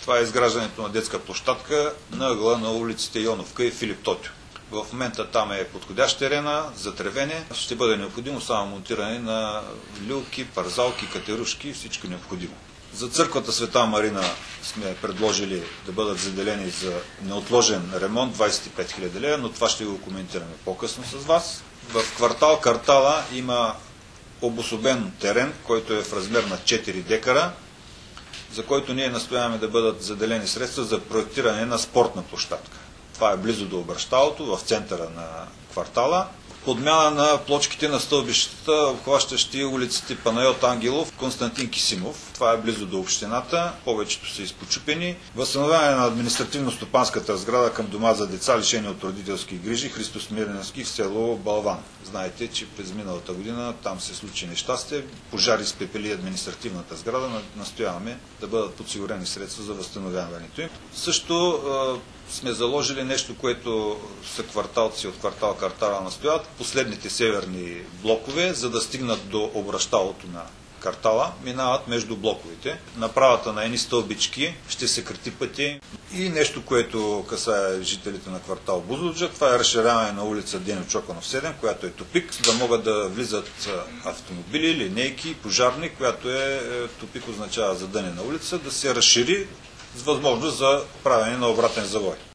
Това е изграждането на детска площадка на ъгъла на улиците Йоновка и Филип Тотю. В момента там е подходящ терена за тревене. Ще бъде необходимо само монтиране на люлки, парзалки, катерушки и всичко необходимо. За църквата Света Марина сме предложили да бъдат заделени за неотложен ремонт 25 000 лева, но това ще го коментираме по-късно с вас. В квартал Картала има обособен терен, който е в размер на 4 декара, за който ние настояваме да бъдат заделени средства за проектиране на спортна площадка. Това е близо до обръщалото, в центъра на квартала. Подмяна на плочките на стълбищата, обхващащи улиците Панайот Ангелов, Константин Кисимов. Това е близо до общината, повечето са изпочупени. Възстановяване на административно-стопанската сграда към дома за деца, лишени от родителски грижи, Христо Смирненски в село Балван. Знаете, че през миналата година там се случи нещастие, пожари спепели административната сграда, настояваме да бъдат подсигурени средства за възстановяването им. Също сме заложили нещо, което са кварталци от квартал Картала настояват, последните северни блокове, за да стигнат до обръщалото на Картала, минават между блоковете. Направата на едни стълбички ще се крати пъти. И нещо, което касае жителите на квартал Бузлуджа, това е разширяване на улица Деньо Чоканов 7, която е тупик, за да могат да влизат автомобили, линейки, пожарни, която е тупик, означава задънена улица, да се разшири с възможност за правене на обратен завой.